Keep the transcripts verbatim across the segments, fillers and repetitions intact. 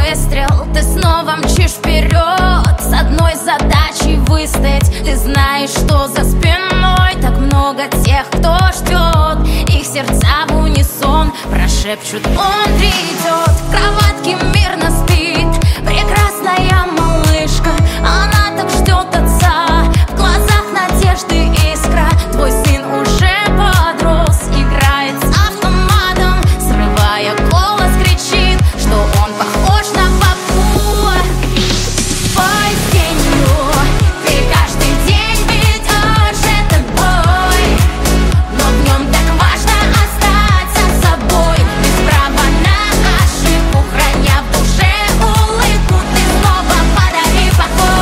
выстрел, ты снова мчишь вперед с одной задачей выстоять. Ты знаешь, что за спиной так много тех, кто ждет. Их сердца в унисон прошепчут: он придет. В кроватке мирно спит прекрасная малышка, она так ждет отца. В глазах надежды искра, твой сын уже подрос, играет с автоматом, срывая голос, кричит, что он похож на папу. Бой с тенью, ты каждый день ведешь этот бой, но в нем так важно остаться собой. Без права на ошибку, храня в душе улыбку, ты снова подари покой.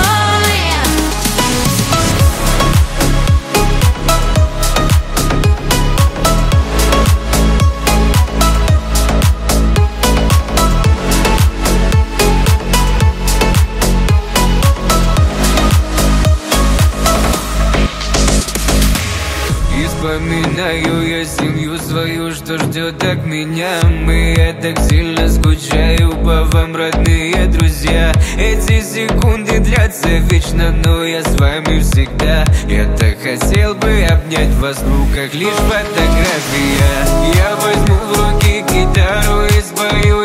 И вспоминаю я семью свою, что ждет так меня. Мы, я так сильно скучаю по вам, родные друзья. Эти секунды длятся вечно, но я с вами всегда. Я так хотел бы обнять вас в руках, лишь фотография. Я возьму в руки гитару и спою